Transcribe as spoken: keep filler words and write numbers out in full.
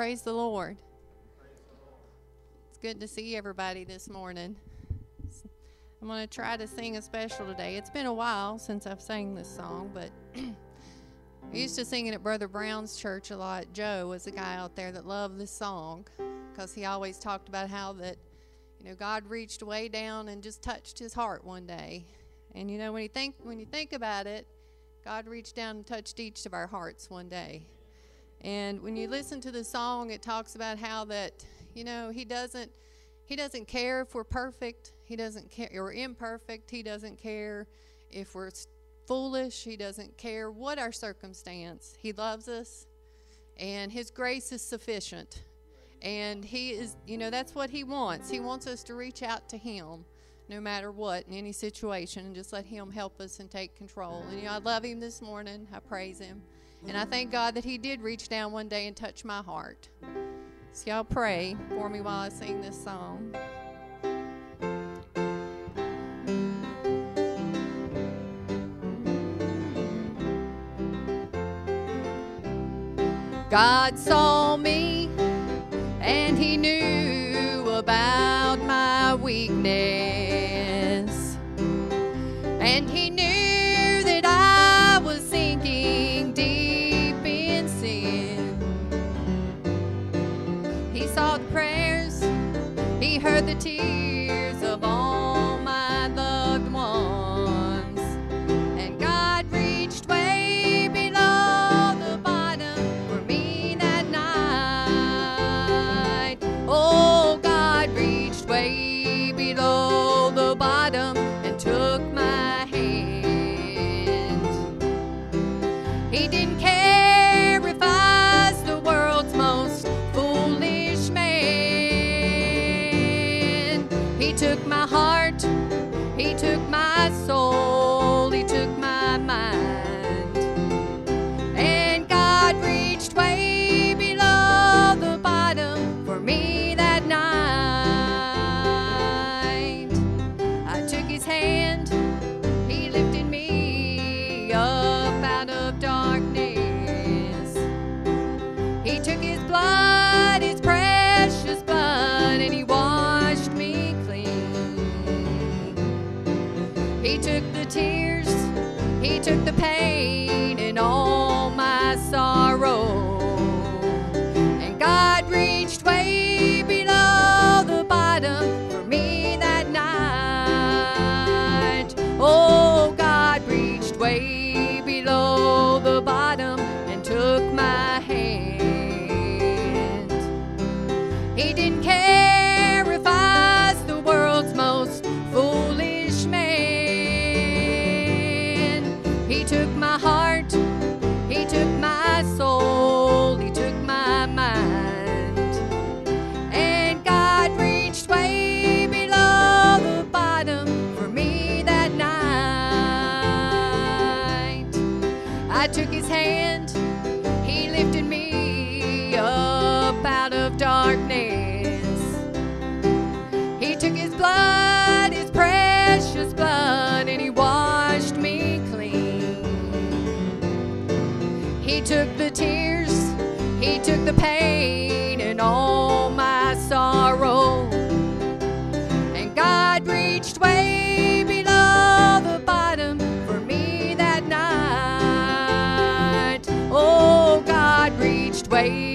Praise the Lord. It's good to see everybody this morning. I'm going to try to sing a special today. It's been a while since I've sang this song, but I used to sing it at Brother Brown's church a lot. Joe was a guy out there that loved this song because he always talked about how that, you know, God reached way down and just touched his heart one day. And, you know, when you think, when you think about it, God reached down and touched each of our hearts one day. And when you listen to the song, it talks about how that, you know, he doesn't he doesn't care if we're perfect. He doesn't care or imperfect. He doesn't care if we're foolish. He doesn't care what our circumstance. He loves us, and his grace is sufficient. And he is, you know, that's what he wants. He wants us to reach out to him no matter what, in any situation, and just let him help us and take control. And, you know, I love him this morning. I praise him. And I thank God that he did reach down one day and touch my heart. So y'all pray for me while I sing this song. God saw me and he knew about my weakness. And he knew that I was sinking deep in sin. He saw the prayers, he heard the tears of all my loved ones. And God reached way below the bottom for me that night. Oh, God reached way below the bottom and took my hand. He didn't care if I was the world's most foolish man. He took my heart, he took my soul, he took my mind. And God reached way below the bottom for me that night. I took his hand, he lifted me up out of darkness. He took his blood, his precious blood, and he washed me clean. He took the tears, he took the pain and all my sorrow. And God reached way below the bottom for me that night. Oh, God reached way below the bottom and took my hand. He didn't care if I was the world's most foolish man. He took my heart, he took my soul, he took my mind. And God reached way below the bottom for me that night. I took his hand, he lifted me up out of darkness. He took his blood, his precious blood, and he washed me clean. He took the tears, he took the pain and all my sorrow. And God reached way below the bottom for me that night. Oh, God reached way